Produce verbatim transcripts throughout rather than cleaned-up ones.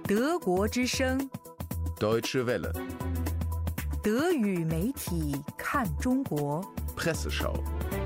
德国之声 Deutsche Welle 德语媒体看中国 Presseschau。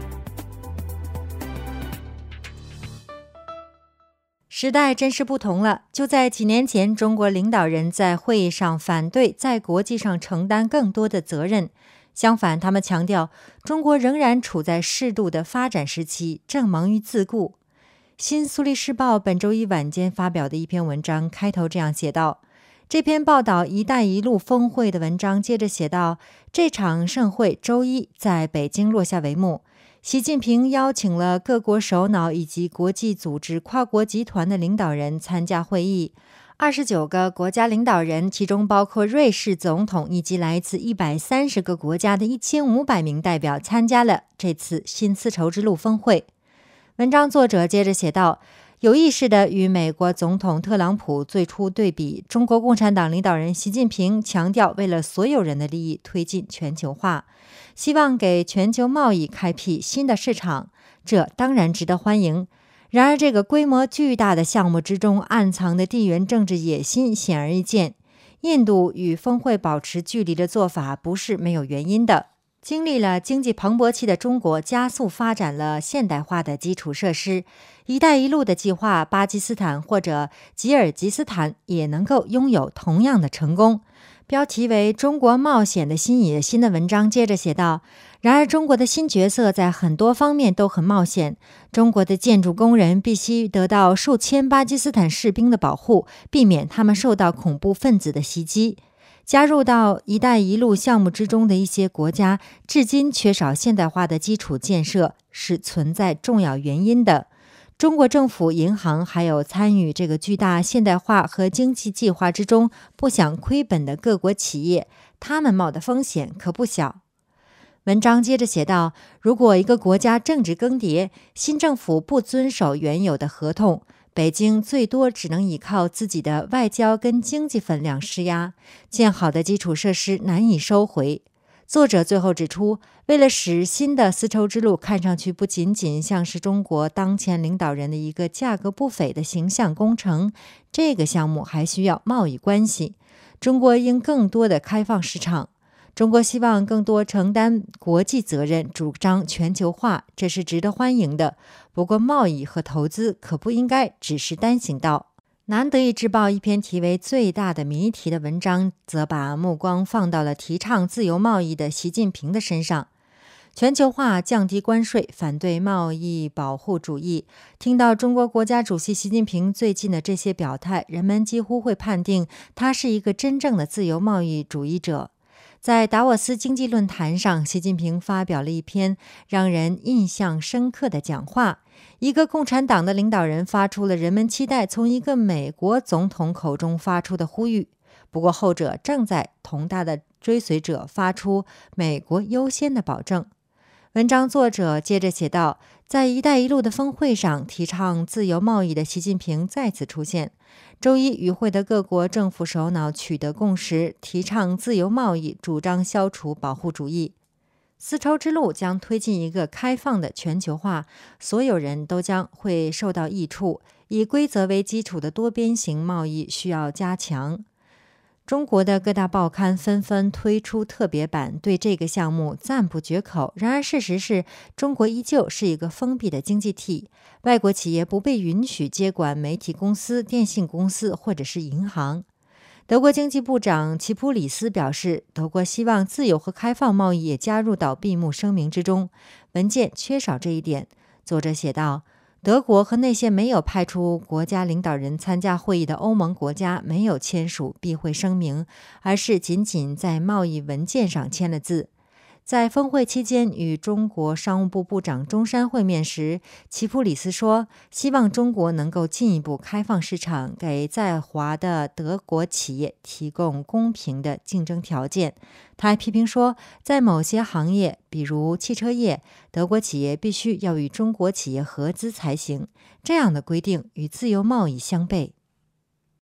时代真是不同了。就在几年前，中国领导人在会议上反对在国际上承担更多的责任，相反，他们强调中国仍然处在适度的发展时期，正忙于自顾。新苏黎世报本周一晚间发表的一篇文章开头这样写道，这篇报道一带一路峰会的文章接着写道，这场盛会周一在北京落下帷幕，习近平邀请了各国首脑以及国际组织跨国集团的领导人参加会议。二十九个国家领导人，其中包括瑞士总统以及来自一百三十个国家的一千五百名代表参加了这次新丝绸之路峰会。文章作者接着写道，有意识地与美国总统特朗普最初对比，中国共产党领导人习近平强调为了所有人的利益推进全球化，希望给全球贸易开辟新的市场，这当然值得欢迎。然而这个规模巨大的项目之中暗藏的地缘政治野心显而易见，印度与峰会保持距离的做法不是没有原因的。经历了经济蓬勃期的中国加速发展了现代化的基础设施，一带一路的计划，巴基斯坦或者吉尔吉斯坦也能够拥有同样的成功。标题为中国冒险的新野心的文章接着写道，然而中国的新角色在很多方面都很冒险，中国的建筑工人必须得到数千巴基斯坦士兵的保护，避免他们受到恐怖分子的袭击。加入到一带一路项目之中的一些国家至今缺少现代化的基础建设是存在重要原因的。中国政府、银行还有参与这个巨大现代化和经济计划之中不想亏本的各国企业，他们冒的风险可不小。文章接着写道，如果一个国家政治更迭，新政府不遵守原有的合同，北京最多只能依靠自己的外交跟经济分量施压，建好的基础设施难以收回。作者最后指出，为了使新的丝绸之路看上去不仅仅像是中国当前领导人的一个价格不菲的形象工程，这个项目还需要贸易关系。中国应更多的开放市场。中国希望更多承担国际责任，主张全球化，这是值得欢迎的。不过贸易和投资可不应该只是单行道。南德意志报一篇题为最大的谜题的文章则把目光放到了提倡自由贸易的习近平的身上。全球化、降低关税、反对贸易保护主义，听到中国国家主席习近平最近的这些表态，人们几乎会判定他是一个真正的自由贸易主义者。在达沃斯经济论坛上，习近平发表了一篇让人印象深刻的讲话。一个共产党的领导人发出了人们期待从一个美国总统口中发出的呼吁，不过后者正在同他的追随者发出美国优先的保证。文章作者接着写道，在一带一路的峰会上，提倡自由贸易的习近平再次出现。周一与会的各国政府首脑取得共识，提倡自由贸易，主张消除保护主义。丝绸之路将推进一个开放的全球化，所有人都将会受到益处。以规则为基础的多边形贸易需要加强。中国的各大报刊纷纷推出特别版，对这个项目赞不绝口。然而事实是，中国依旧是一个封闭的经济体，外国企业不被允许接管媒体公司、电信公司或者是银行。德国经济部长齐普里斯表示，德国希望自由和开放贸易也加入到闭幕声明之中，文件缺少这一点。作者写道，德国和那些没有派出国家领导人参加会议的欧盟国家没有签署闭会声明，而是仅仅在贸易文件上签了字。在峰会期间与中国商务部部长中山会面时，齐普里斯说，希望中国能够进一步开放市场，给在华的德国企业提供公平的竞争条件。他还批评说，在某些行业，比如汽车业，德国企业必须要与中国企业合资才行，这样的规定与自由贸易相悖。